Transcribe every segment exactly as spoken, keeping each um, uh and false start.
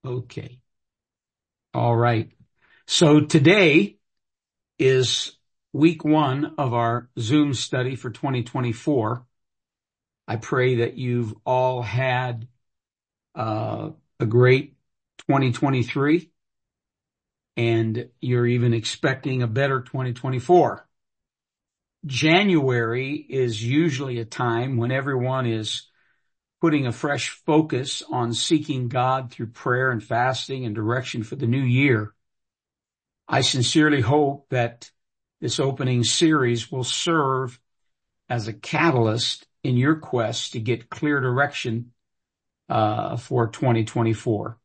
Okay. All right. So today is week one of our Zoom study for twenty twenty-four. I pray that you've all had uh, a great twenty twenty-three and you're even expecting a better twenty twenty-four. January is usually a time when everyone is putting a fresh focus on seeking God through prayer and fasting and direction for the new year. I sincerely hope that this opening series will serve as a catalyst in your quest to get clear direction uh, for twenty twenty-four.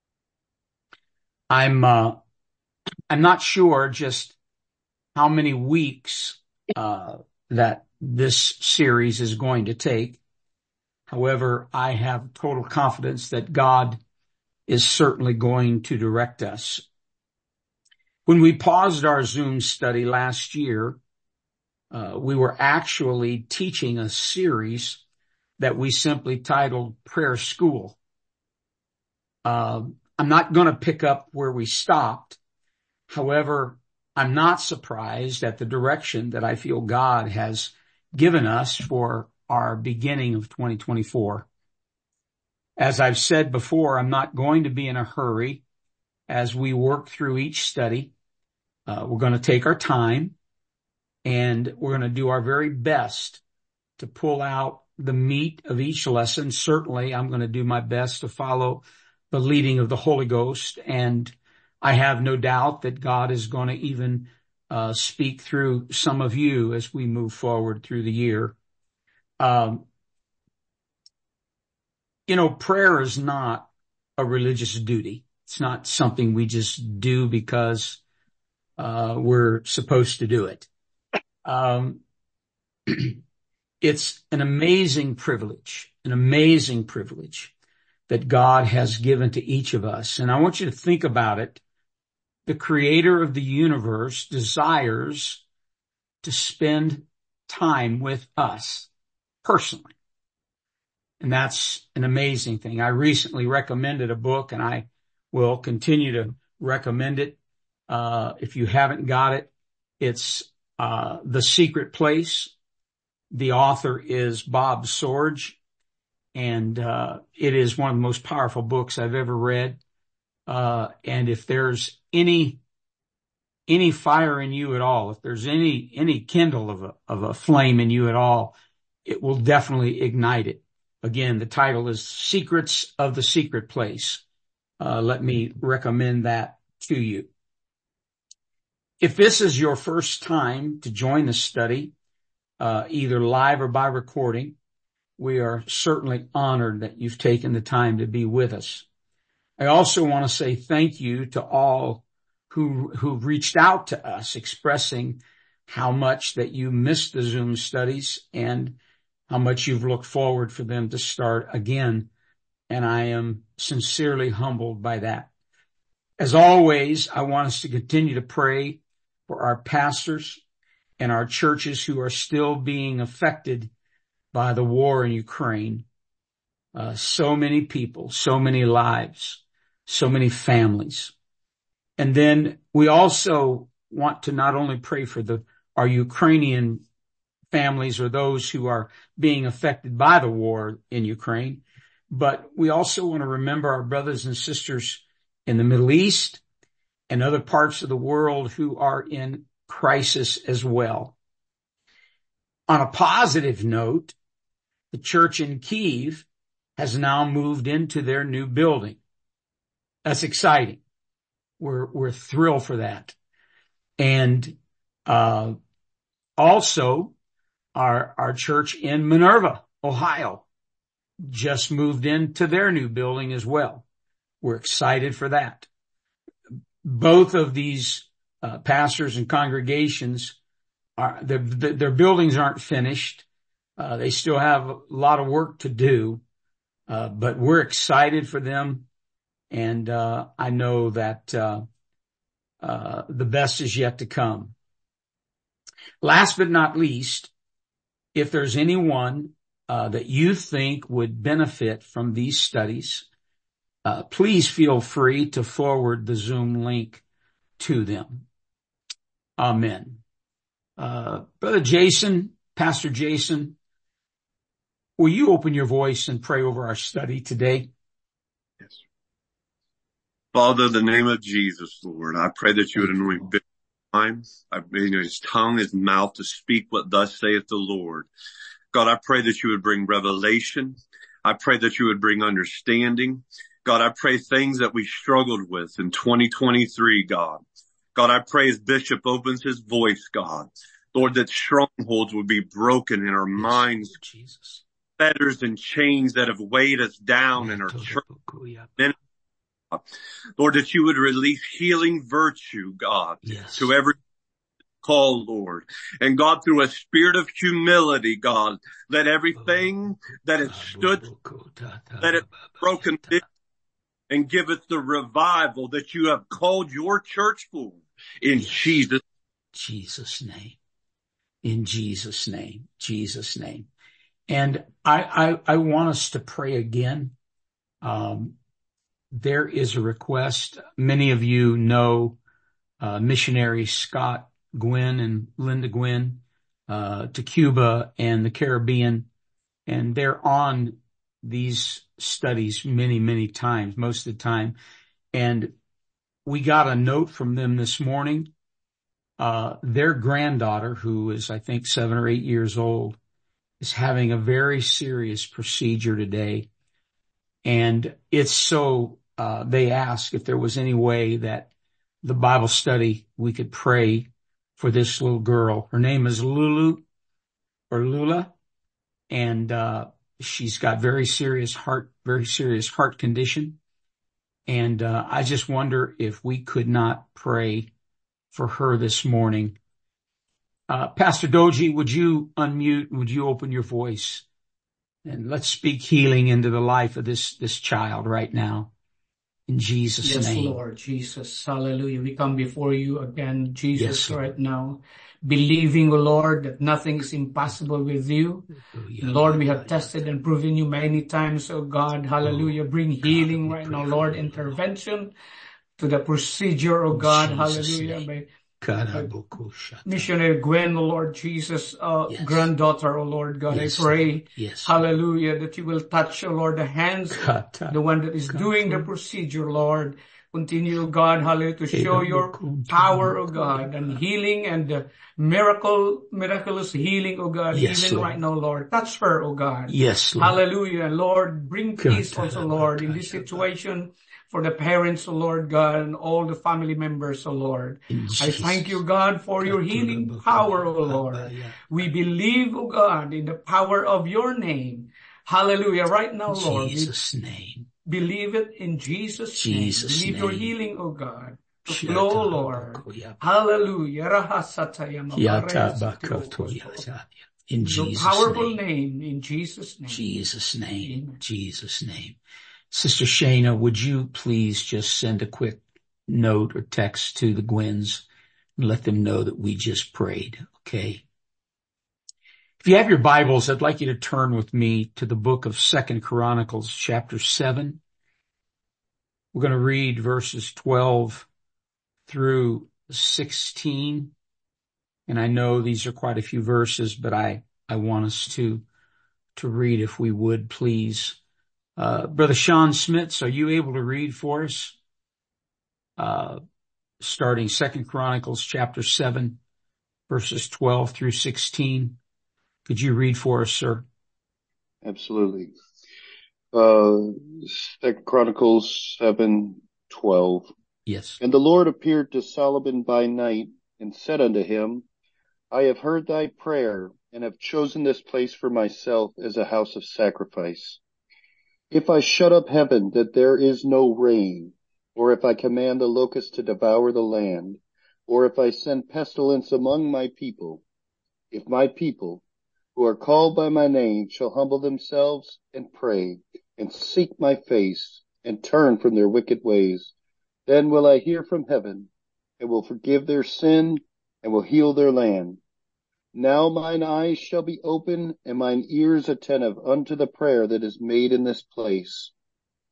I'm uh, I'm not sure just how many weeks uh, that this series is going to take. However, I have total confidence that God is certainly going to direct us. When we paused our Zoom study last year, uh, we were actually teaching a series that we simply titled Prayer School. Uh, I'm not going to pick up where we stopped. However, I'm not surprised at the direction that I feel God has given us for our beginning of twenty twenty-four. As I've said before, I'm not going to be in a hurry as we work through each study. Uh, we're going to take our time and we're going to do our very best to pull out the meat of each lesson. Certainly, I'm going to do my best to follow the leading of the Holy Ghost, and I have no doubt that God is going to even uh, speak through some of you as we move forward through the year. Um, you know, prayer is not a religious duty. It's not something we just do because uh, we're supposed to do it. Um, it's an amazing privilege, an amazing privilege that God has given to each of us. And I want you to think about it. The creator of the universe desires to spend time with us personally. And that's an amazing thing. I recently recommended a book, and I will continue to recommend it. Uh, if you haven't got it, it's uh, The Secret Place. The author is Bob Sorge, and uh, it is one of the most powerful books I've ever read. Uh, and if there's any any fire in you at all, if there's any any kindle of a of a flame in you at all, it will definitely ignite it. Again, the title is Secrets of the Secret Place. Uh, let me recommend that to you. If this is your first time to join the study, uh, either live or by recording, we are certainly honored that you've taken the time to be with us. I also want to say thank you to all who, who've reached out to us expressing how much that you missed the Zoom studies and how much you've looked forward for them to start again. And I am sincerely humbled by that. As always, I want us to continue to pray for our pastors and our churches who are still being affected by the war in Ukraine. Uh, so many people, so many lives, so many families. And then we also want to not only pray for the our Ukrainian families or those who are being affected by the war in Ukraine, but we also want to remember our brothers and sisters in the Middle East and other parts of the world who are in crisis as well. On a positive note, the church in Kyiv has now moved into their new building. That's exciting. We're, we're thrilled for that. And, uh, also our, our church in Minerva, Ohio, just moved into their new building as well. We're excited for that. Both of these, uh, pastors and congregations are, their, their buildings aren't finished. Uh, they still have a lot of work to do. Uh, but we're excited for them. And, uh, I know that, uh, uh, the best is yet to come. Last but not least, if there's anyone, uh, that you think would benefit from these studies, uh, please feel free to forward the Zoom link to them. Amen. Uh, Brother Jason, Pastor Jason, will you open your voice and pray over our study today? Yes. Father, in the name of Jesus, Lord, I pray that you would anoint Bishop time. I pray his tongue, his mouth to speak what thus saith the Lord. God, I pray that you would bring revelation. I pray that you would bring understanding. God, I pray things that we struggled with in twenty twenty-three, God. God, I pray as Bishop opens his voice, God, Lord, that strongholds would be broken in our yes, minds, Jesus. Fetters and chains that have weighed us down in our church. Lord, that you would release healing virtue, God, yes. to every call, Lord. And God, through a spirit of humility, God, let everything that has stood, let it broken and give us the revival that you have called your church for. In yes. Jesus. Jesus' name. In Jesus' name. Jesus' name. And I, I, I want us to pray again. Um, there is a request. Many of you know, uh, missionary Scott Gwynn and Linda Gwynn, uh, to Cuba and the Caribbean. And they're on these studies many, many times, most of the time. And we got a note from them this morning. Uh, their granddaughter, who is, I think, seven or eight years old, is having a very serious procedure today. And it's so, uh, they asked if there was any way that the Bible study, we could pray for this little girl. Her name is Lulu or Lula. And, uh, she's got very serious heart, very serious heart condition. And, uh, I just wonder if we could not pray for her this morning. Uh, Pastor Doji, would you unmute? Would you open your voice? And let's speak healing into the life of this, this child right now. In Jesus' yes, name. Yes, Lord Jesus. Hallelujah. We come before you again, Jesus, yes, right now, believing, O Lord, that nothing is impossible with you. Oh, yeah, Lord, we have yeah, tested yeah. and proven you many times, O God. Hallelujah. Oh, Bring healing God, right now, Lord. Intervention to the procedure, O God. Hallelujah. By, by Missionary Gwen, O Lord Jesus, uh, yes. granddaughter, O Lord God. Yes, I pray, yes, hallelujah, that you will touch, O Lord, the hands of the one that is doing the procedure, Lord. Continue, God, hallelujah, to show your power, O God, and healing and uh, miracle, miraculous healing, O God, yes, even Lord. Right now, Lord. Touch her, O God. Yes, Lord. Hallelujah. Lord, bring peace also, Lord, in this situation for the parents, O Lord God, and all the family members, O Lord. I thank you, God, for your healing power, O Lord. We believe, O God, in the power of your name. Hallelujah. Right now, Lord. Jesus' name. Believe it in Jesus' Jesus name. Believe name. your healing, O God. To flow, Lord. Hallelujah. In Jesus' powerful name. name. In Jesus' name. Jesus' name. Amen. Jesus' name. Sister Shana, would you please just send a quick note or text to the Gwynns and let them know that we just prayed, okay? If you have your Bibles, I'd like you to turn with me to the book of Second Chronicles, chapter seven. We're going to read verses twelve through sixteen. And I know these are quite a few verses, but I, I want us to, to read if we would, please. Uh, Brother Sean Smits, are you able to read for us? Uh, starting Second Chronicles chapter seven, verses twelve through sixteen. Could you read for us, sir? Absolutely. Uh, Second Chronicles seven, twelve. Yes. And the Lord appeared to Solomon by night and said unto him, I have heard thy prayer and have chosen this place for myself as a house of sacrifice. If I shut up heaven that there is no rain, or if I command the locusts to devour the land, or if I send pestilence among my people, if my people, who are called by my name, shall humble themselves and pray, and seek my face, and turn from their wicked ways, then will I hear from heaven, and will forgive their sin, and will heal their land. Now mine eyes shall be open, and mine ears attentive unto the prayer that is made in this place.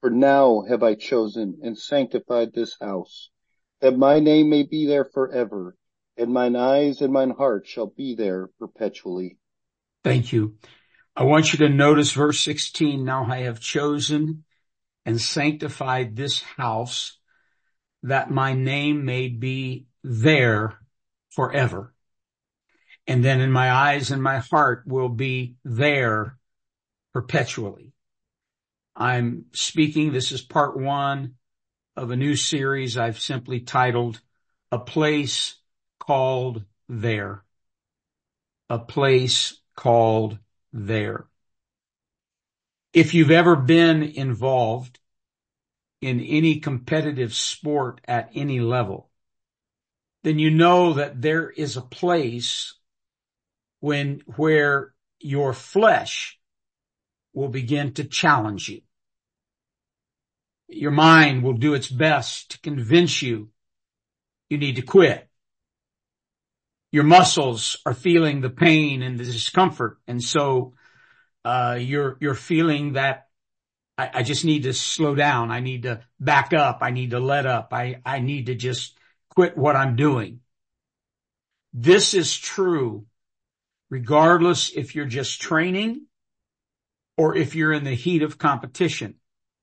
For now have I chosen and sanctified this house, that my name may be there forever, and mine eyes and mine heart shall be there perpetually. Thank you. I want you to notice verse sixteen. Now I have chosen and sanctified this house, that my name may be there forever. And then in my eyes and my heart will be there perpetually. I'm speaking, this is part one of a new series I've simply titled, A Place Called There. A Place Called There. If you've ever been involved in any competitive sport at any level, then you know that there is a place when, where your flesh will begin to challenge you. Your mind will do its best to convince you you need to quit. Your muscles are feeling the pain and the discomfort, and so uh you're you're feeling that I, I just need to slow down. I need to back up. I need to let up. I, I need to just quit what I'm doing. This is true regardless if you're just training or if you're in the heat of competition.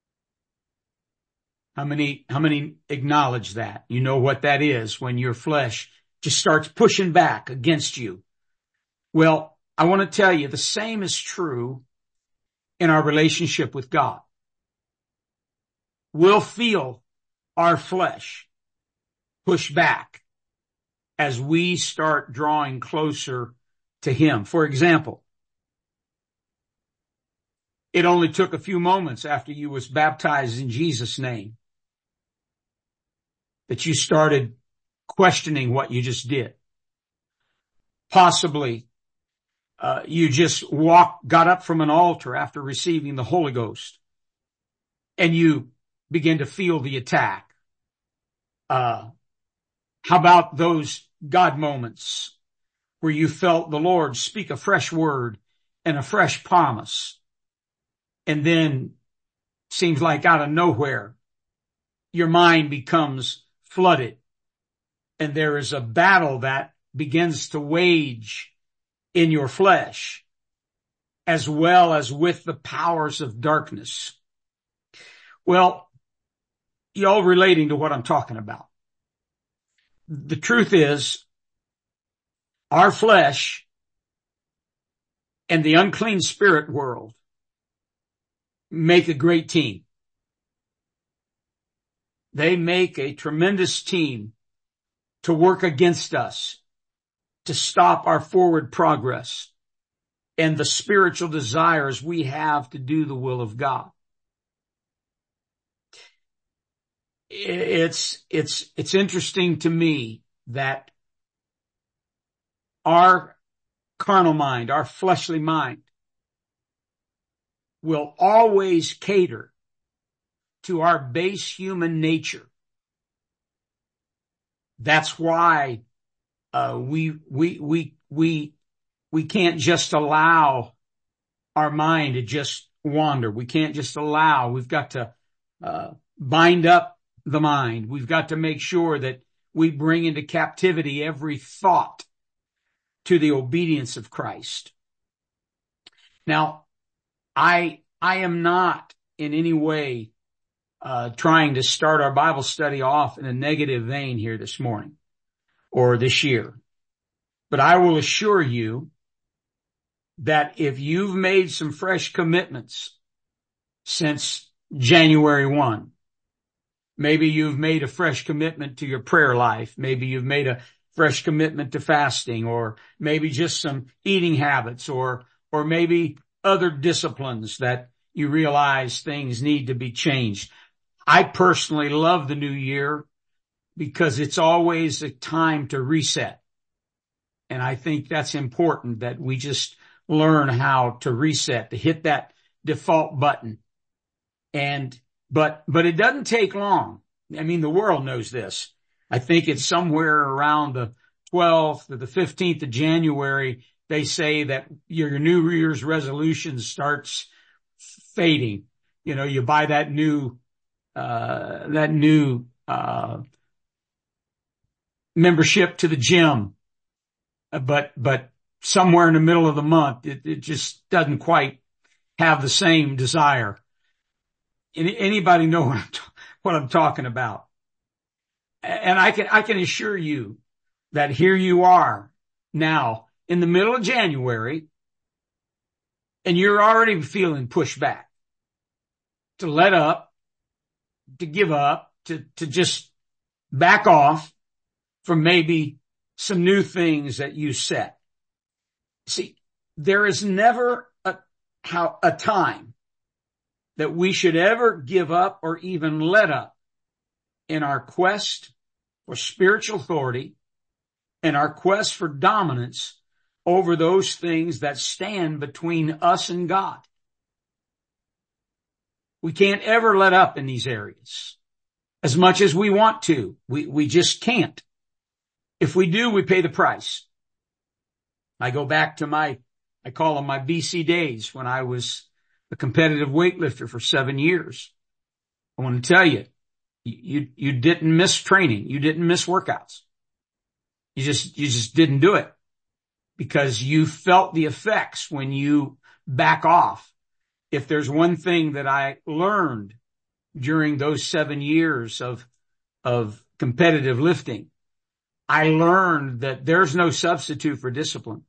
How many, how many acknowledge that? You know what that is when your flesh just starts pushing back against you. Well, I want to tell you the same is true in our relationship with God. We'll feel our flesh push back as we start drawing closer to Him. For example, it only took a few moments after you was baptized in Jesus' name that you started questioning what you just did. Possibly, uh, you just walked, got up from an altar after receiving the Holy Ghost, and you begin to feel the attack. Uh, how about those God moments where you felt the Lord speak a fresh word and a fresh promise? And then, seems like out of nowhere, your mind becomes flooded, and there is a battle that begins to wage in your flesh, as well as with the powers of darkness. Well, y'all relating to what I'm talking about. The truth is, our flesh and the unclean spirit world make a great team. They make a tremendous team to work against us, to stop our forward progress and the spiritual desires we have to do the will of God. It's, it's, it's interesting to me that our carnal mind, our fleshly mind, will always cater to our base human nature. That's why uh we we we we we can't just allow our mind to just wander. We can't just allow. We've got to uh bind up the mind. We've got to make sure that we bring into captivity every thought to the obedience of Christ. Now, I, I am not in any way, uh, trying to start our Bible study off in a negative vein here this morning or this year. But I will assure you that if you've made some fresh commitments since January first, maybe you've made a fresh commitment to your prayer life, maybe you've made a fresh commitment to fasting, or maybe just some eating habits, or, or maybe other disciplines that you realize things need to be changed. I personally love the new year because it's always a time to reset. And I think that's important that we just learn how to reset, to hit that default button. And, but, but it doesn't take long. I mean, the world knows this. I think it's somewhere around the twelfth or the fifteenth of January, they say that your New Year's resolution starts fading. You know, you buy that new, uh, that new, uh, membership to the gym, but, but somewhere in the middle of the month, it, it just doesn't quite have the same desire. Any, anybody know what I'm, what I'm talking about? And I can, I can assure you that here you are now in the middle of January, and you're already feeling pushback to let up, to give up, to, to just back off from maybe some new things that you set. See, there is never a, how, a time that we should ever give up or even let up in our quest for spiritual authority and our quest for dominance over those things that stand between us and God. We can't ever let up in these areas as much as we want to. We, we just can't. If we do, we pay the price. I go back to my, I call them my B C days when I was a competitive weightlifter for seven years. I want to tell you, you, you didn't miss training. You didn't miss workouts. You just, you just didn't do it because you felt the effects when you back off. If there's one thing that I learned during those seven years of, of competitive lifting, I learned that there's no substitute for discipline.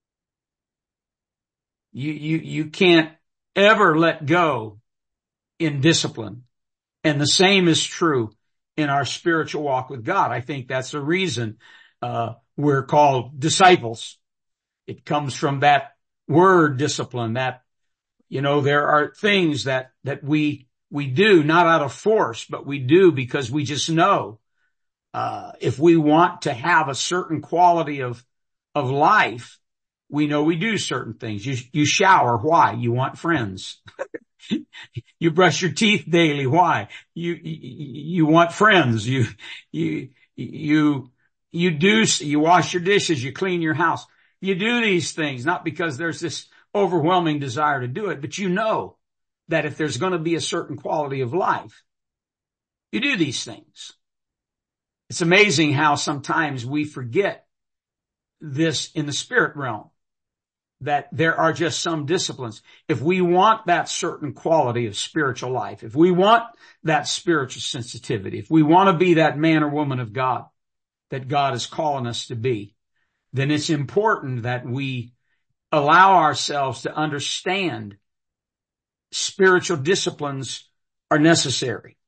You, you, you can't ever let go in discipline. And the same is true in our spiritual walk with God. I think that's the reason, uh, we're called disciples. It comes from that word discipline, that, you know, there are things that, that we, we do not out of force, but we do because we just know, uh, if we want to have a certain quality of, of life, we know we do certain things. You, you shower. Why? You want friends. You brush your teeth daily. Why? You, you, you want friends. You, you, you, you do, you wash your dishes. You clean your house. You do these things, not because there's this overwhelming desire to do it, but you know that if there's going to be a certain quality of life, you do these things. It's amazing how sometimes we forget this in the spirit realm, that there are just some disciplines. If we want that certain quality of spiritual life, if we want that spiritual sensitivity, if we want to be that man or woman of God that God is calling us to be, then it's important that we allow ourselves to understand spiritual disciplines are necessary.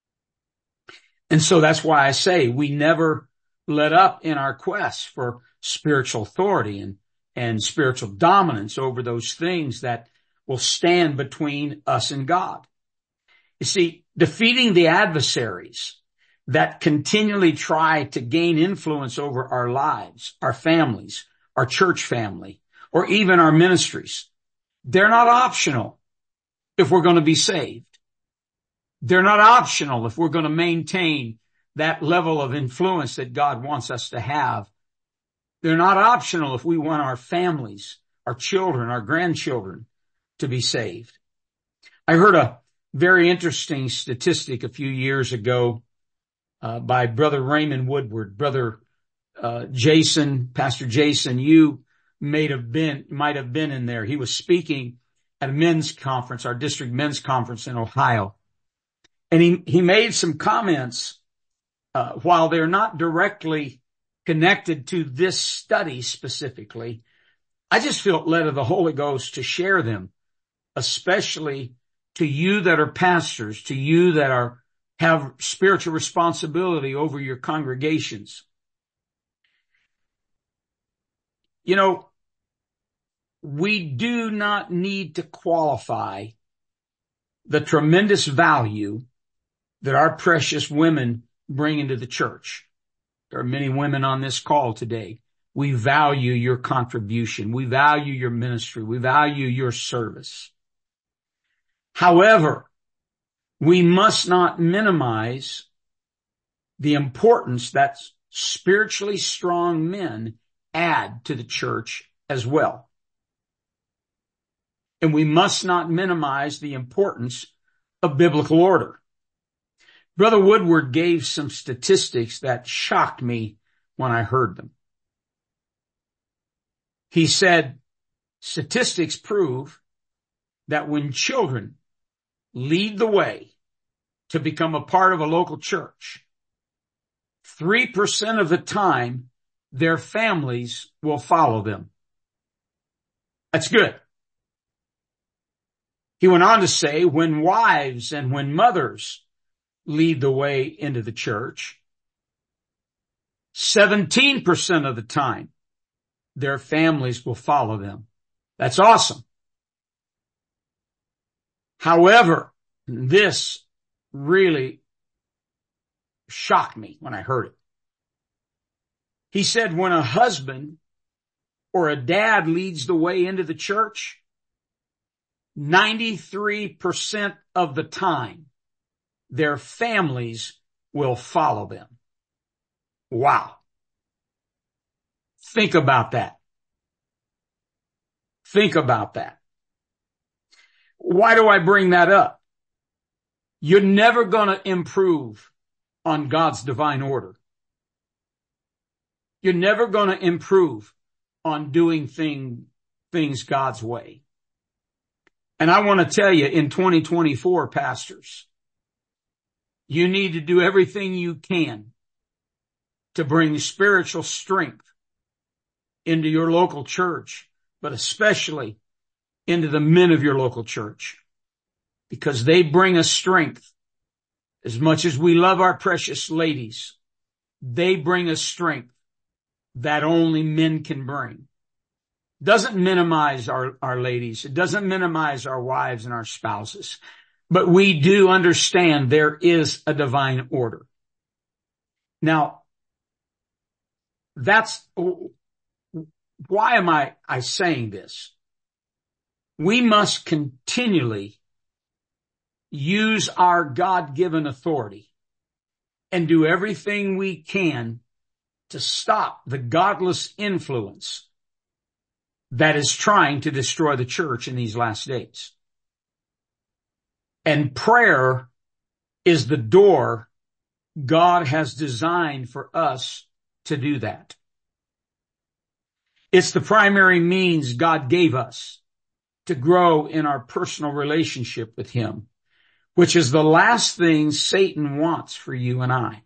And so that's why I say we never let up in our quest for spiritual authority and, and spiritual dominance over those things that will stand between us and God. You see, defeating the adversaries that continually try to gain influence over our lives, our families, our church family, or even our ministries, they're not optional if we're going to be saved. They're not optional if we're going to maintain that level of influence that God wants us to have. They're not optional if we want our families, our children, our grandchildren to be saved. I heard a very interesting statistic a few years ago uh, by Brother Raymond Woodward. Brother uh, Jason, Pastor Jason, you may have been, might have been in there. He was speaking at a men's conference, our district men's conference in Ohio. And he, he made some comments, uh, while they're not directly connected to this study specifically. I just felt led of the Holy Ghost to share them, especially to you that are pastors, to you that are, have spiritual responsibility over your congregations. You know, we do not need to qualify the tremendous value that our precious women bring into the church. There are many women on this call today. We value your contribution. We value your ministry. We value your service. However, we must not minimize the importance that spiritually strong men add to the church as well. And we must not minimize the importance of biblical order. Brother Woodward gave some statistics that shocked me when I heard them. He said, statistics prove that when children lead the way to become a part of a local church, three percent of the time, their families will follow them. That's good. He went on to say, when wives and when mothers lead the way into the church, seventeen percent of the time, their families will follow them. That's awesome. However, this really shocked me when I heard it. He said when a husband or a dad leads the way into the church, ninety-three percent of the time, their families will follow them. Wow. Think about that. Think about that. Why do I bring that up? You're never going to improve on God's divine order. You're never going to improve on doing thing, things God's way. And I want to tell you, in twenty twenty-four, pastors, you need to do everything you can to bring spiritual strength into your local church, but especially into the men of your local church, because they bring us strength. As much as we love our precious ladies, they bring us strength that only men can bring. Doesn't minimize our, our ladies. It doesn't minimize our wives and our spouses. But we do understand there is a divine order. Now, that's, why am I, I saying this? We must continually use our God-given authority and do everything we can to stop the godless influence that is trying to destroy the church in these last days. And prayer is the door God has designed for us to do that. It's the primary means God gave us to grow in our personal relationship with Him, which is the last thing Satan wants for you and I.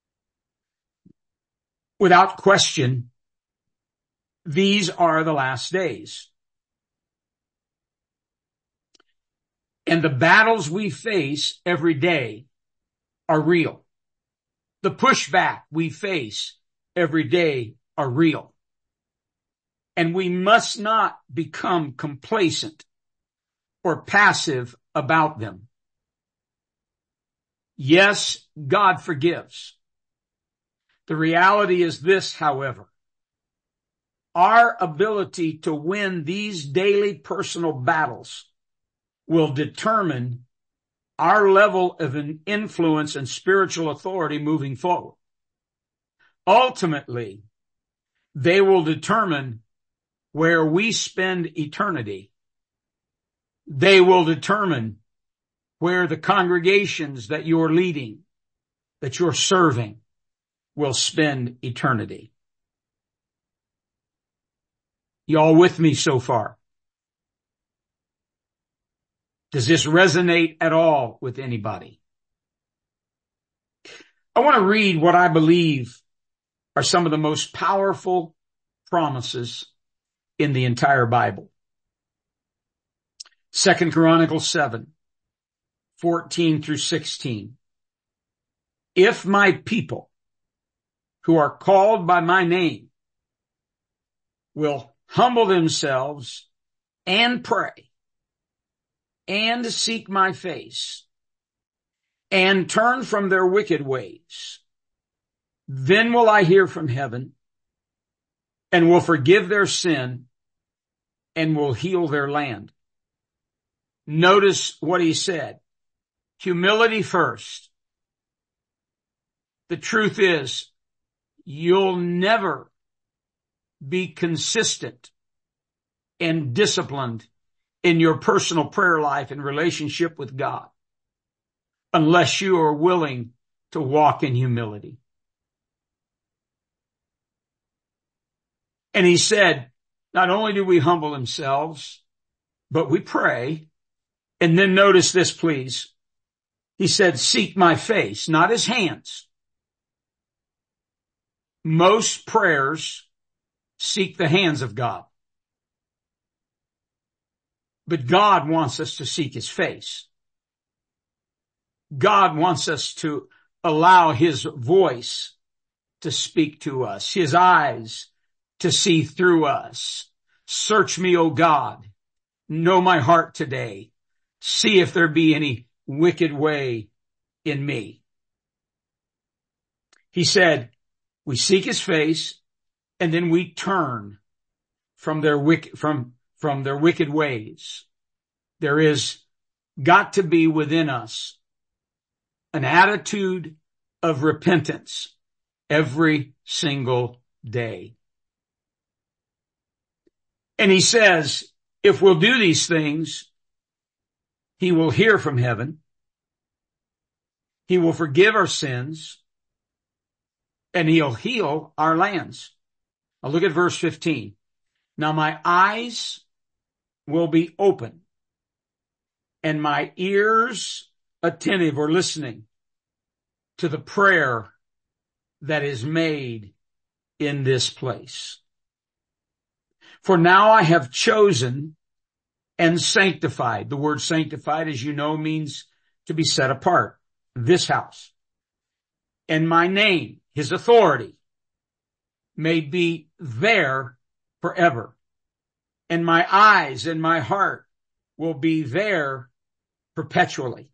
Without question, these are the last days. And the battles we face every day are real. The pushback we face every day are real. And we must not become complacent or passive about them. Yes, God forgives. The reality is this, however. Our ability to win these daily personal battles will determine our level of influence and spiritual authority moving forward. Ultimately, they will determine where we spend eternity. They will determine where the congregations that you're leading, that you're serving, will spend eternity. Y'all with me so far? Does this resonate at all with anybody? I want to read what I believe are some of the most powerful promises in the entire Bible. Second Chronicles seven, fourteen through sixteen. If my people who are called by my name will humble themselves and pray and seek my face and turn from their wicked ways, then will I hear from heaven and will forgive their sin and will heal their land. Notice what he said. Humility first. The truth is, you'll never be consistent and disciplined in your personal prayer life and relationship with God unless you are willing to walk in humility. And he said, not only do we humble ourselves, but we pray. And then notice this, please. He said, seek my face, not his hands. Most prayers seek the hands of God. But God wants us to seek his face. God wants us to allow his voice to speak to us, his eyes to see through us. Search me, O God. Know my heart today. See if there be any wicked way in me. He said, we seek his face and then we turn from their wicked, from, from their wicked ways. There is got to be within us an attitude of repentance every single day. And he says, if we'll do these things, he will hear from heaven. He will forgive our sins and he'll heal our lands. Now look at verse fifteen. Now my eyes will be open and my ears attentive or listening to the prayer that is made in this place. For now I have chosen and sanctified. The word sanctified, as you know, means to be set apart. This house. And my name, his authority, may be there forever. And my eyes and my heart will be there perpetually.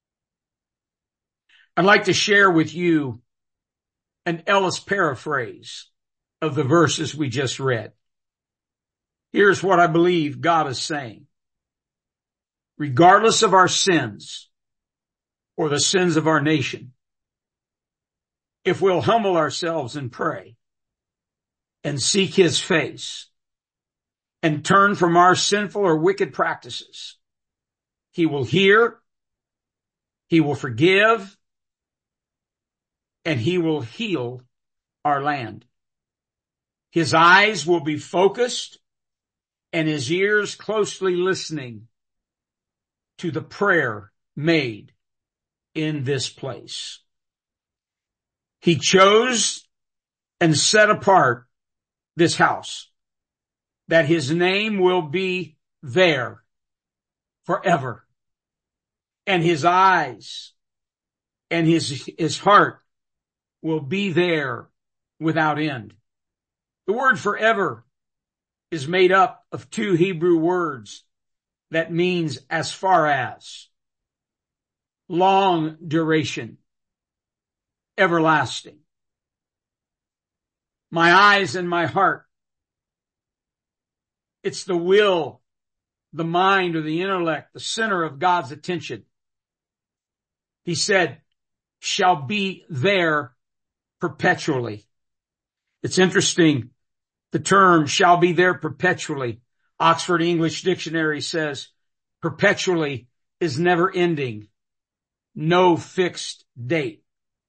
I'd like to share with you an Ellis paraphrase of the verses we just read. Here's what I believe God is saying. Regardless of our sins or the sins of our nation, if we'll humble ourselves and pray and seek his face and turn from our sinful or wicked practices, he will hear, he will forgive, and he will heal our land. His eyes will be focused and his ears closely listening to the prayer made in this place. He chose and set apart this house that his name will be there forever. And his eyes and his, his heart will be there without end. The word forever is made up of two Hebrew words that means as far as, long duration, everlasting. My eyes and my heart, it's the will, the mind or the intellect, the center of God's attention. He said, shall be there perpetually. It's interesting. The term shall be there perpetually. Oxford English Dictionary says perpetually is never ending. No fixed date.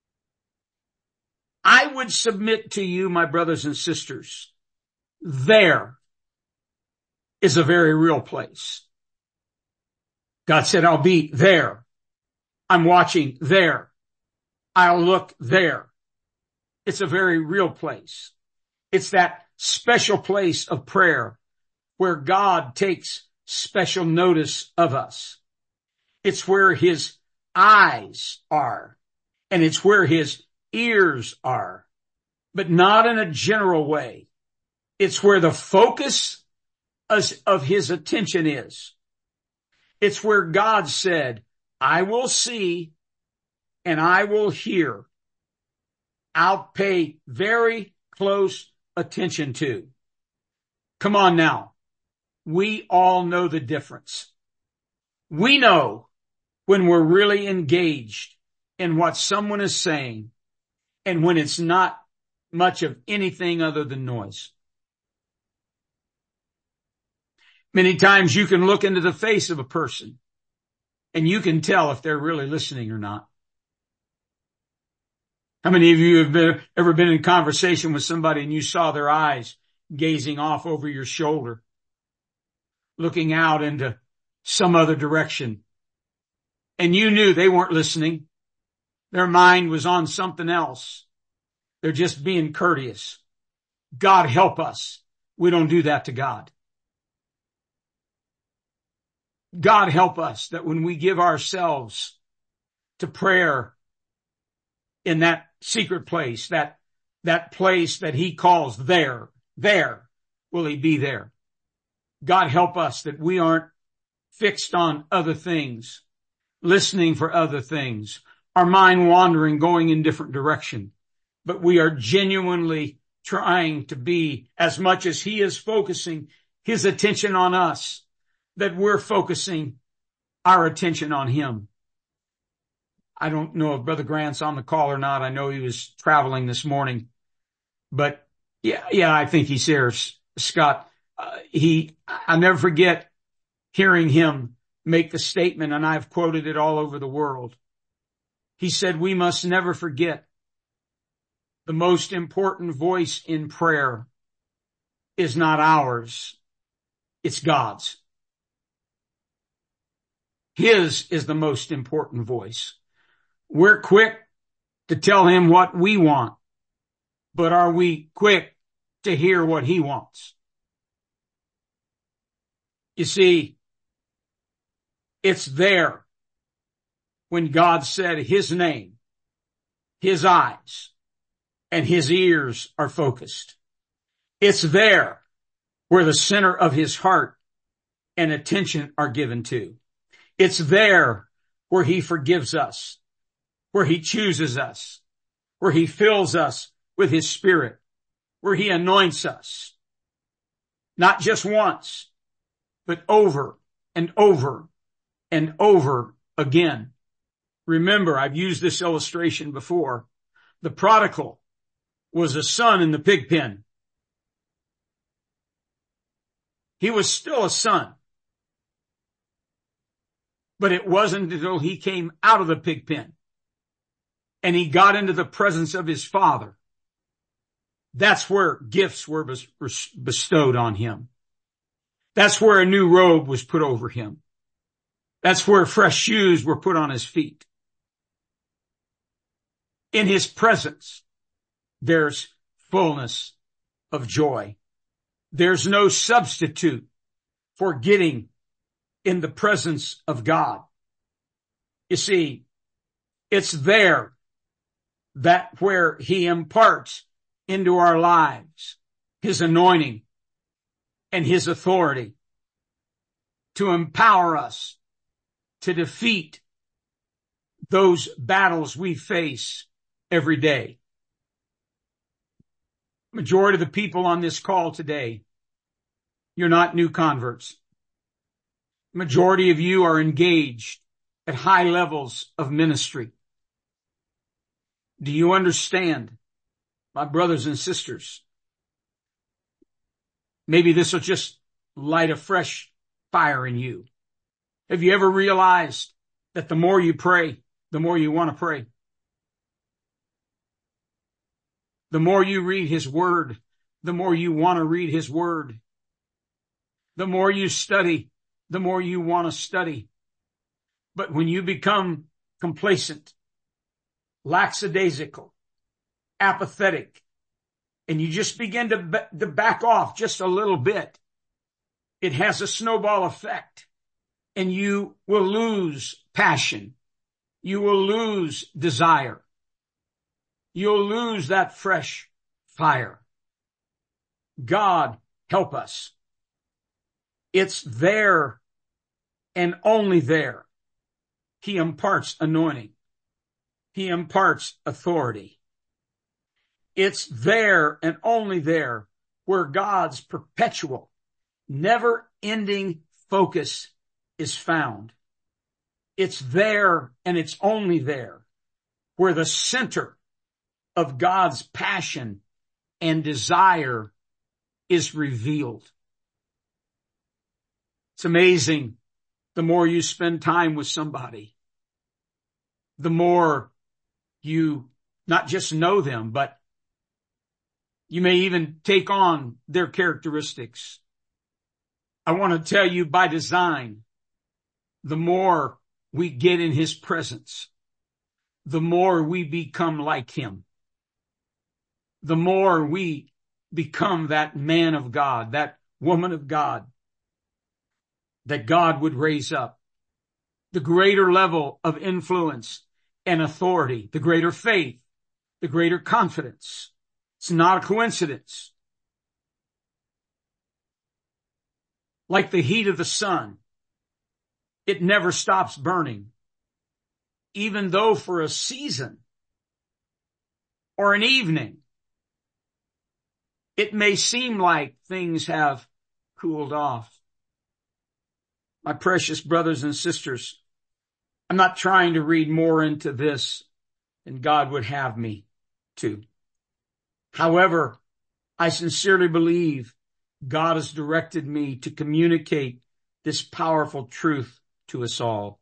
I would submit to you, my brothers and sisters, there is a very real place. God said, I'll be there. I'm watching there. I'll look there. It's a very real place. It's that special place of prayer where God takes special notice of us. It's where his eyes are, and it's where his ears are, but not in a general way. It's where the focus of his attention is. It's where God said, I will see and I will hear. I'll pay very close attention to. Come on now. We all know the difference. We know when we're really engaged in what someone is saying and when it's not much of anything other than noise. Many times you can look into the face of a person And you can tell if they're really listening or not. How many of you have been, ever been in conversation with somebody and you saw their eyes gazing off over your shoulder, looking out into some other direction, and you knew they weren't listening? Their mind was on something else. They're just being courteous. God help us. We don't do that to God. God help us that when we give ourselves to prayer in that secret place, that, that place that he calls there, there will he be there. God help us that we aren't fixed on other things, listening for other things, our mind wandering, going in different direction, but we are genuinely trying to be, as much as he is focusing his attention on us, that we're focusing our attention on him. I don't know if Brother Grant's on the call or not. I know he was traveling this morning, but yeah, yeah, I think he's here. Scott, uh, he, I'll never forget hearing him make the statement, and I've quoted it all over the world. He said, we must never forget the most important voice in prayer is not ours. It's God's. His is the most important voice. We're quick to tell him what we want, but are we quick to hear what he wants? You see, it's there when God said his name, his eyes, and his ears are focused. It's there where the center of his heart and attention are given to. It's there where he forgives us, where he chooses us, where he fills us with his Spirit, where he anoints us, not just once, but over and over and over again. Remember, I've used this illustration before. The prodigal was a son in the pig pen. He was still a son. But it wasn't until he came out of the pig pen and he got into the presence of his father. That's where gifts were bestowed on him. That's where a new robe was put over him. That's where fresh shoes were put on his feet. In his presence, there's fullness of joy. There's no substitute for getting in the presence of God. You see, it's there that where he imparts into our lives his anointing and his authority to empower us to defeat those battles we face every day. Majority of the people on this call today, you're not new converts. Majority of you are engaged at high levels of ministry. Do you understand, my brothers and sisters? Maybe this will just light a fresh fire in you. Have you ever realized that the more you pray, the more you want to pray? The more you read his word, the more you want to read his word. The more you study, the more you want to study. But when you become complacent, lackadaisical, apathetic, and you just begin to, to back off just a little bit, it has a snowball effect, and you will lose passion. You will lose desire. You'll lose that fresh fire. God help us. It's there and only there. He imparts anointing. He imparts authority. It's there and only there where God's perpetual, never-ending focus is found. It's there and it's only there where the center of God's passion and desire is revealed. It's amazing the more you spend time with somebody, the more you not just know them, but you may even take on their characteristics. I want to tell you, by design, the more we get in his presence, the more we become like him. The more we become that man of God, that woman of God that God would raise up. The greater level of influence and authority, the greater faith, the greater confidence. It's not a coincidence. Like the heat of the sun, it never stops burning. Even though for a season or an evening, it may seem like things have cooled off. My precious brothers and sisters, I'm not trying to read more into this than God would have me to. However, I sincerely believe God has directed me to communicate this powerful truth to us all.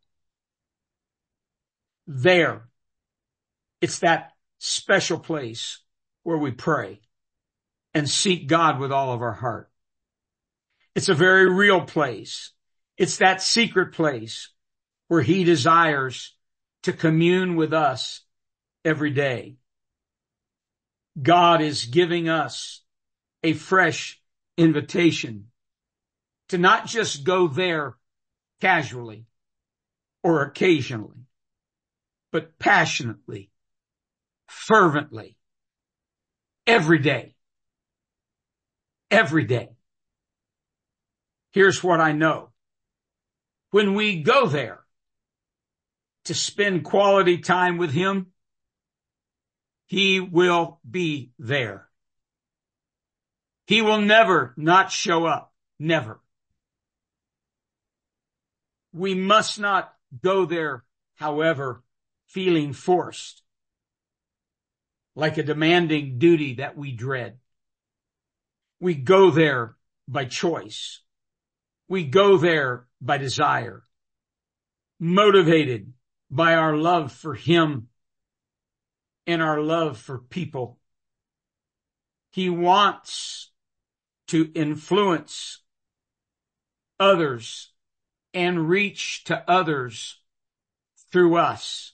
There, it's that special place where we pray and seek God with all of our heart. It's a very real place. It's that secret place where he desires to commune with us every day. God is giving us a fresh invitation to not just go there casually or occasionally, but passionately, fervently, every day. Every day. Here's what I know. When we go there to spend quality time with him, he will be there. He will never not show up. Never. We must not go there, however, feeling forced, like a demanding duty that we dread. We go there by choice. We go there by desire, motivated by our love for him and our love for people. He wants to influence others and reach to others through us.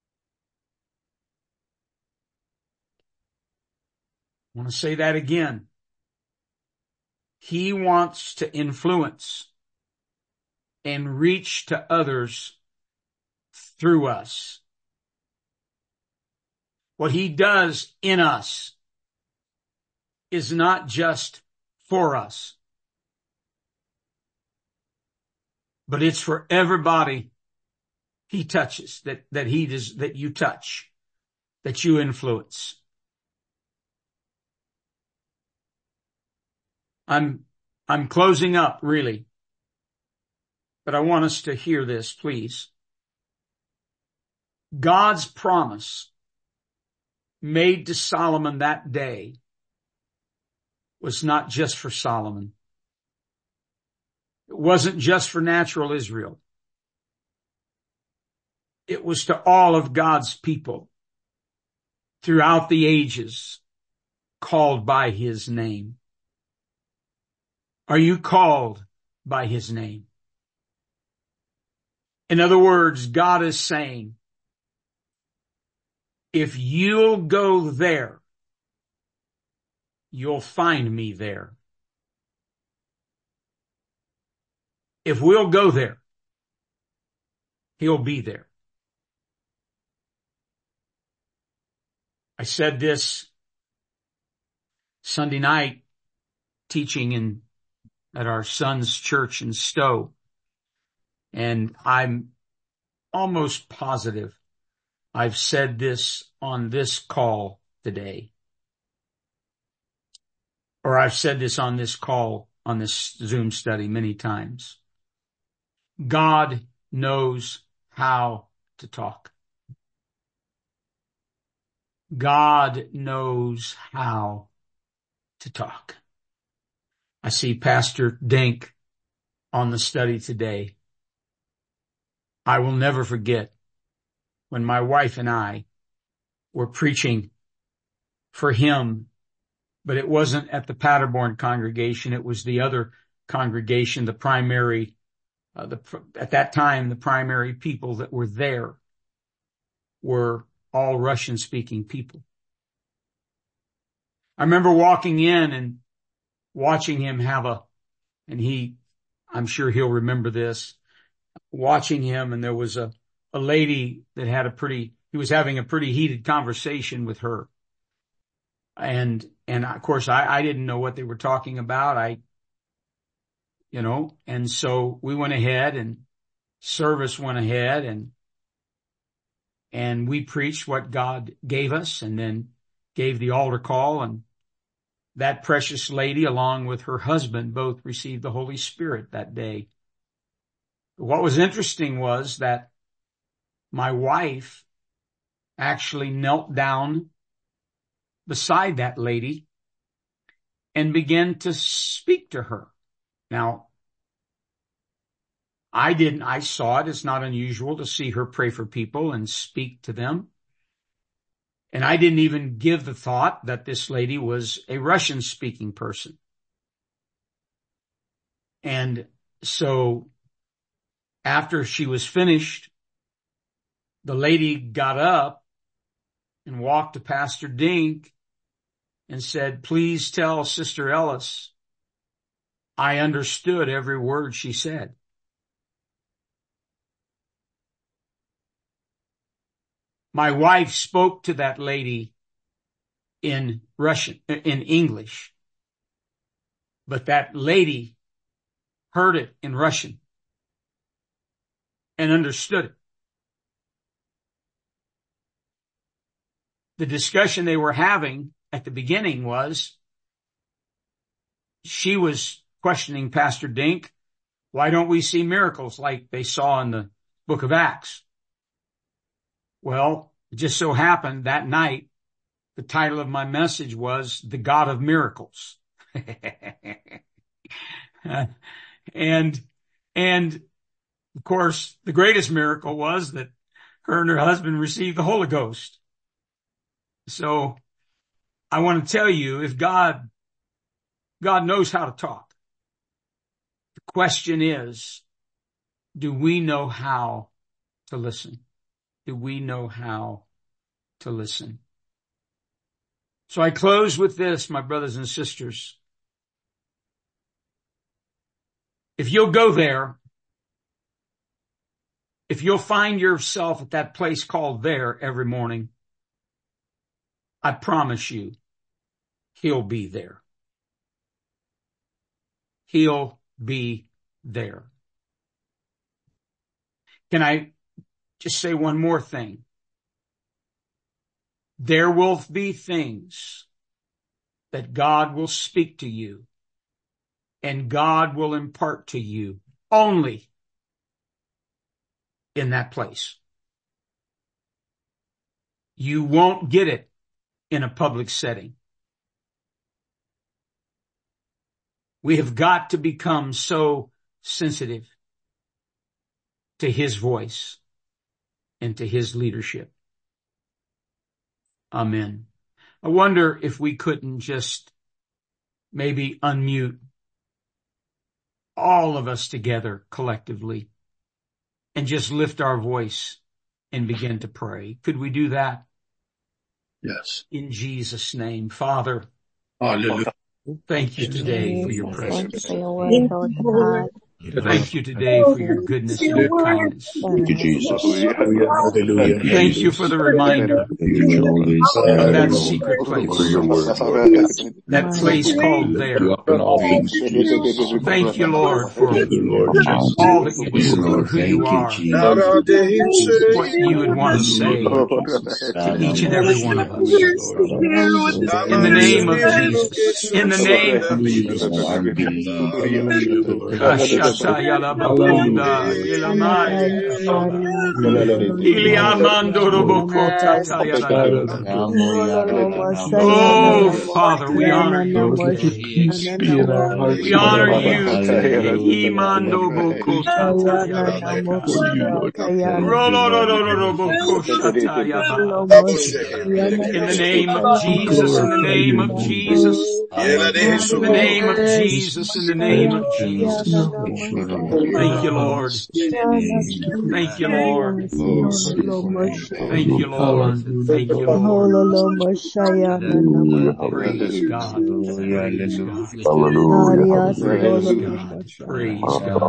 I want to say that again. He wants to influence and reach to others through us. What he does in us is not just for us, but it's for everybody he touches, that, that he does, that you touch, that you influence. I'm, I'm closing up, really, but I want us to hear this, please. God's promise made to Solomon that day was not just for Solomon. It wasn't just for natural Israel. It was to all of God's people throughout the ages called by his name. Are you called by his name? In other words, God is saying, if you'll go there, you'll find me there. If we'll go there, he'll be there. I said this Sunday night teaching in at our son's church in Stowe, and I'm almost positive I've said this on this call today, or I've said this on this call, on this Zoom study many times. God knows how to talk. God knows how to talk. I see Pastor Dink on the study today. I will never forget when my wife and I were preaching for him, but it wasn't at the Paderborn congregation. It was the other congregation, the primary, uh, the, at that time, the primary people that were there were all Russian speaking people. I remember walking in and watching him have a, and he, I'm sure he'll remember this, watching him, and there was a, a lady that had a pretty, he was having a pretty heated conversation with her. And, and of course I, I didn't know what they were talking about. I, you know, and so we went ahead and service went ahead and, and we preached what God gave us and then gave the altar call, and that precious lady along with her husband both received the Holy Spirit that day. What was interesting was that my wife actually knelt down beside that lady and began to speak to her. Now, I didn't, I saw it. It's not unusual to see her pray for people and speak to them. And I didn't even give the thought that this lady was a Russian speaking person. And so after she was finished, the lady got up and walked to Pastor Dink and said, "Please tell Sister Ellis I understood every word she said." My wife spoke to that lady in Russian, in English, but that lady heard it in Russian and understood it. The discussion they were having at the beginning was, she was questioning Pastor Dink, why don't we see miracles like they saw in the book of Acts? Well, it just so happened that night, the title of my message was The God of Miracles. and, and of course, the greatest miracle was that her and her husband received the Holy Ghost. So I want to tell you, if God, God knows how to talk. The question is, do we know how to listen? Do we know how to listen? So I close with this, my brothers and sisters. If you'll go there, if you'll find yourself at that place called there every morning, I promise you, he'll be there. He'll be there. Can I just say one more thing? There will be things that God will speak to you and God will impart to you only in that place. You won't get it in a public setting. We have got to become so sensitive to his voice and to his leadership. Amen. I wonder if we couldn't just maybe unmute all of us together collectively and just lift our voice and begin to pray. Could we do that? Yes. In Jesus' name. Father, Hallelujah. Thank you today for your presence. Thank you for your word, Lord God. Thank you today for your goodness and your kindness. Thank you, Jesus. Hallelujah. Thank you for the reminder of that secret place, that place called there. Thank you, Lord, for all that you do, for who you are, what you would want to say to each and every one of us. In the name of Jesus, in the name of Jesus. Sataya la bakunda ilamai. Iliamando roboko tataya la la. Oh, Father, we honor you. Lord, let your peace be in our hearts. We honor you today. Imando boko tataya la For you, Lord. Rolorororoboko shataya ba. In the name of Jesus, in the name of Jesus, in the name of Jesus, in the name of Jesus. Thank you, Lord. Thank you, Lord. Thank you, Lord. Thank you, Lord. Praise God. Praise God. Hallelujah. Praise God. Praise God.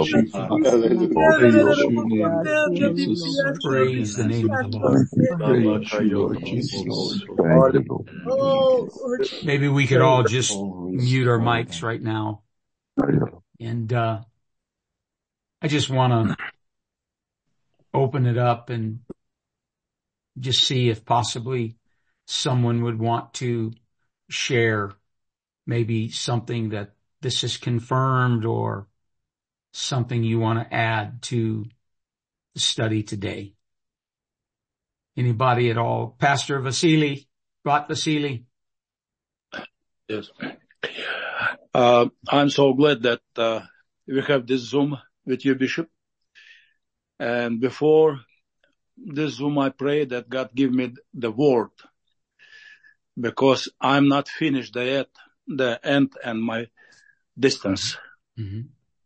Praise your name, Lord Jesus. Praise the name of the Lord. Praise you, Lord Jesus. Thank you, Lord. Maybe we could all just mute our mics right now. And uh I just want to open it up and just see if possibly someone would want to share maybe something that this is confirmed or something you want to add to the study today. Anybody at all? Pastor Vasily, Brat Vasily. Yes. Uh, I'm so glad that uh, we have this Zoom with you, Bishop. And before this Zoom, I pray that God give me the word, because I'm not finished yet, the end and my distance. Mm-hmm.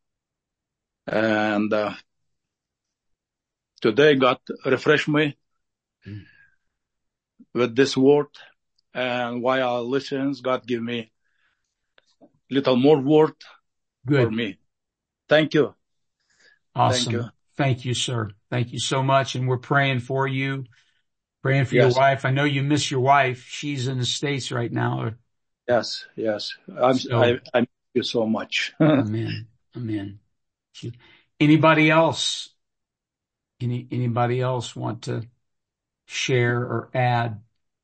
And uh, today God refreshed me mm-hmm. with this word. And while I listen, God give me little more word Good. for me. Thank you. Awesome. Thank you. Thank you, sir. Thank you so much. And we're praying for you, praying for yes. your wife. I know you miss your wife. She's in the States right now. Yes, yes. I'm, so, I, I miss you so much. Amen. Amen. Anybody else? Any, anybody else want to share or add?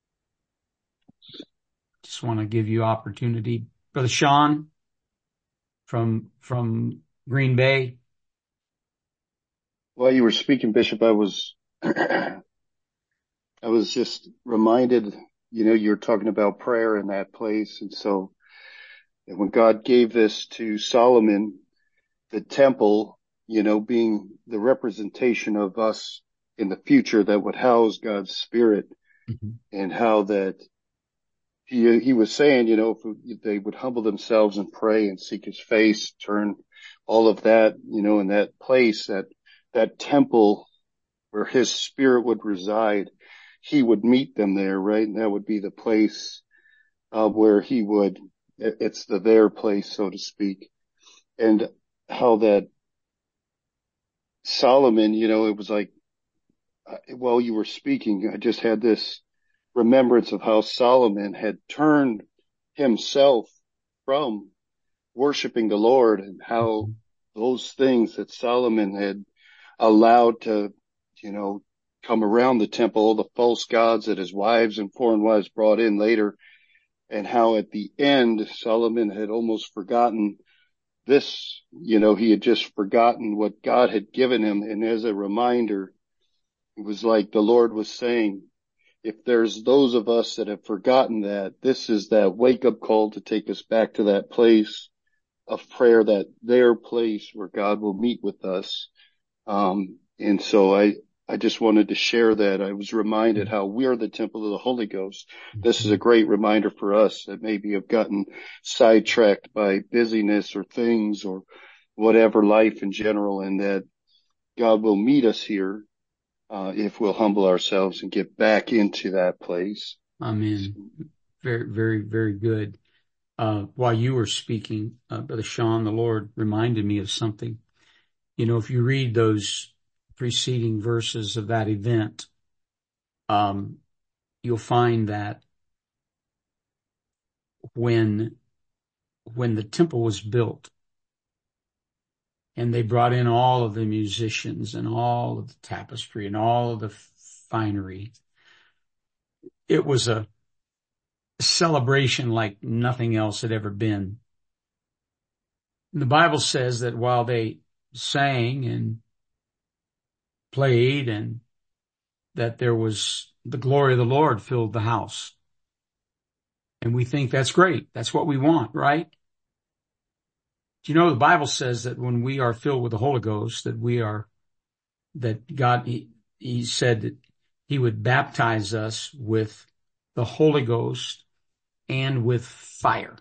Just want to give you opportunity. Brother Sean from, from Green Bay. While you were speaking, Bishop, I was, I was just reminded, you know, you're talking about prayer in that place. And so and when God gave this to Solomon, the temple, you know, being the representation of us in the future that would house God's spirit, mm-hmm. and how that he, he was saying, you know, if they would humble themselves and pray and seek his face, turn all of that, you know, in that place, that that temple where his spirit would reside, he would meet them there, right? And that would be the place uh, where he would, it's the their place, so to speak. And how that Solomon, you know, it was like, uh, while you were speaking, I just had this remembrance of how Solomon had turned himself from worshiping the Lord, and how those things that Solomon had allowed to, you know, come around the temple, all the false gods that his wives and foreign wives brought in later, and how at the end Solomon had almost forgotten this, you know, he had just forgotten what God had given him. And as a reminder, it was like the Lord was saying, if there's those of us that have forgotten that, this is that wake up call to take us back to that place of prayer, that their place where God will meet with us. Um, and so I, I just wanted to share that. I was reminded how we're the temple of the Holy Ghost. This is a great reminder for us that maybe have gotten sidetracked by busyness or things or whatever, life in general, and that God will meet us here, uh, if we'll humble ourselves and get back into that place. Amen. Very, very, very good. Uh, while you were speaking, uh, Brother Sean, the Lord reminded me of something. You know, if you read those preceding verses of that event, um, you'll find that when, when the temple was built and they brought in all of the musicians and all of the tapestry and all of the finery, it was a celebration like nothing else had ever been. And the Bible says that while they sang and played, and that there was the glory of the Lord filled the house. And we think that's great. That's what we want, right? Do you know the Bible says that when we are filled with the Holy Ghost, that we are, that God, he, he said that he would baptize us with the Holy Ghost and with fire.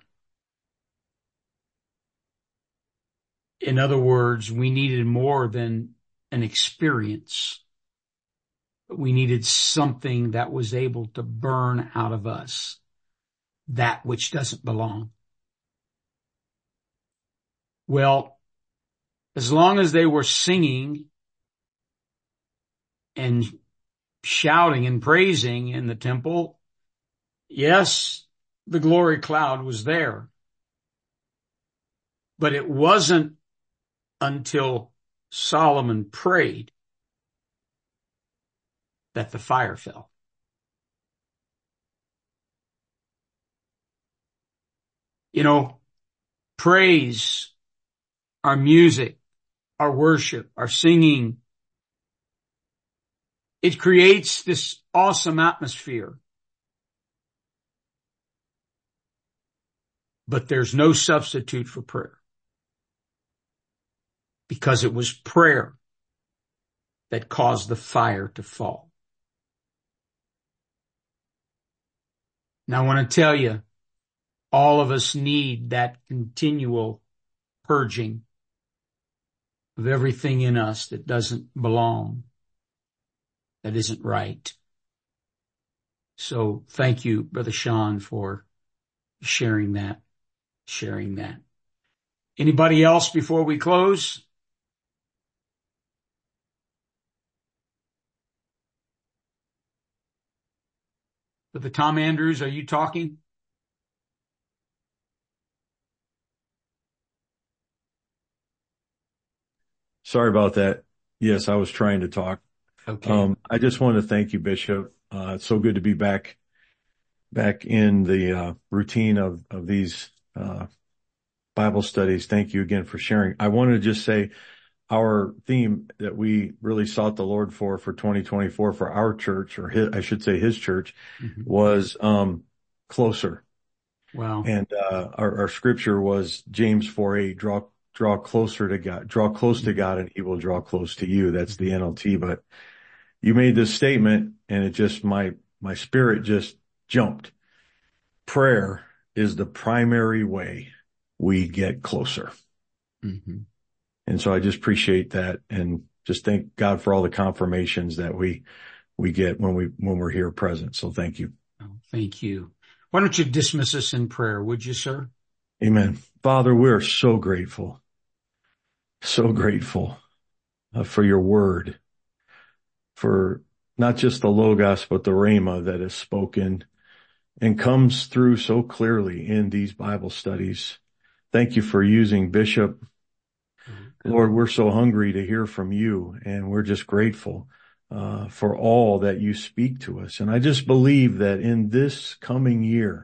In other words, we needed more than an experience. We needed something that was able to burn out of us that which doesn't belong. Well, as long as they were singing and shouting and praising in the temple, yes, the glory cloud was there. But it wasn't until Solomon prayed that the fire fell. You know, praise, our music, our worship, our singing, it creates this awesome atmosphere. But there's no substitute for prayer. Because it was prayer that caused the fire to fall. Now I want to tell you, all of us need that continual purging of everything in us that doesn't belong, that isn't right. So thank you, Brother Sean, for sharing that, sharing that. Anybody else before we close? Brother Tom Andrews, are you talking? Sorry about that. Yes, I was trying to talk. Okay. Um, I just want to thank you, Bishop. Uh, it's so good to be back, back in the, uh, routine of, of these, uh, Bible studies. Thank you again for sharing. I wanted to just say our theme that we really sought the Lord for, for twenty twenty-four for our church, or his, I should say his church, mm-hmm. was, um, closer. Wow. And, uh, our, our scripture was James four eight, draw, draw closer to God, draw close mm-hmm. to God and he will draw close to you. That's the N L T, but you made this statement and it just, my, my spirit just jumped. Prayer is the primary way we get closer. Mm-hmm. And so I just appreciate that and just thank God for all the confirmations that we, we get when we, when we're here present. So thank you. Oh, thank you. Why don't you dismiss us in prayer, would you, sir? Amen. Father, we're so grateful, so grateful uh, for your word, for not just the Logos, but the Rhema that is spoken and comes through so clearly in these Bible studies. Thank you for using Bishop. Lord, we're so hungry to hear from you, and we're just grateful uh, for all that you speak to us. And I just believe that in this coming year,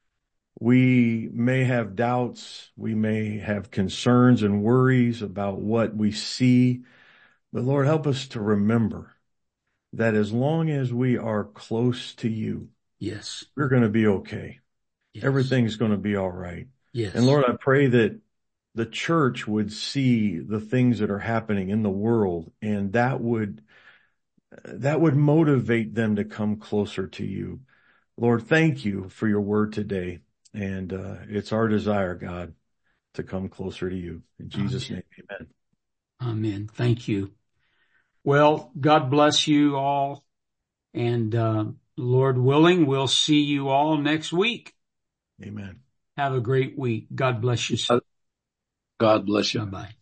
we may have doubts, we may have concerns and worries about what we see, but Lord, help us to remember that as long as we are close to you, yes, we're going to be okay. Yes. Everything's going to be all right. Yes. And Lord, I pray that the church would see the things that are happening in the world, and that would, that would motivate them to come closer to you. Lord, thank you for your word today. And, uh, it's our desire, God, to come closer to you. In Jesus' Amen. name, amen. Amen. Thank you. Well, God bless you all. And, uh, Lord willing, we'll see you all next week. Amen. Have a great week. God bless you, sir. God bless you. Bye-bye.